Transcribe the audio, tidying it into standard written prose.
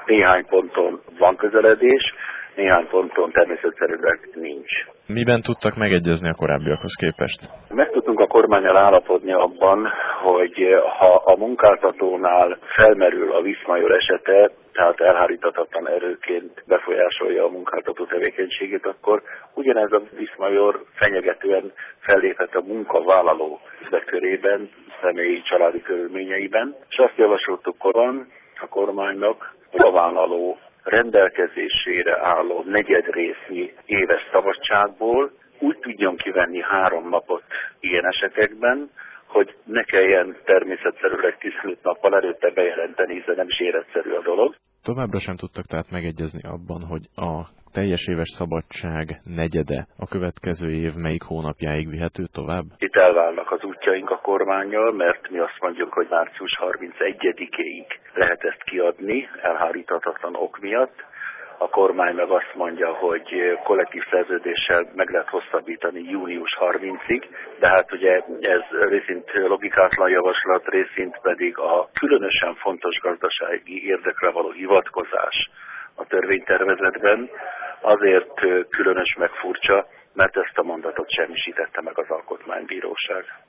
Néhány ponton van közeledés, néhány ponton természetszerűleg nincs. Miben tudtak megegyezni a korábbiakhoz képest? Meg tudtunk a kormánnyal állapodni abban, hogy ha a munkáltatónál felmerül a Viszmajor esete, tehát elhárítatlan erőként befolyásolja a munkáltató tevékenységét, akkor ugyanez a Viszmajor fenyegetően felléphet a munkavállaló körében, személyi családi körülményeiben, és azt javasoltuk a kormánynak, hogy a vállaló rendelkezésére álló negyedrésznyi éves szabadságból úgy tudjon kivenni 3 napot ilyen esetekben, hogy ne kelljen természetszerűleg 15 nappal előtte bejelenteni, hiszen nem is életszerű a dolog. Továbbra sem tudtak tehát megegyezni abban, hogy a teljes éves szabadság negyede a következő év melyik hónapjáig vihető tovább? Itt elválnak az útjaink a kormánnyal, mert mi azt mondjuk, hogy március 31-ig lehet ezt kiadni, elhárítatlan ok miatt. A kormány meg azt mondja, hogy kollektív szerződéssel meg lehet hosszabbítani június 30-ig, de hát ugye ez részint logikátlan javaslat, részint pedig a különösen fontos gazdasági érdekre való hivatkozás a törvénytervezetben azért különös meg furcsa, mert ezt a mondatot semmisítette meg az Alkotmánybíróság.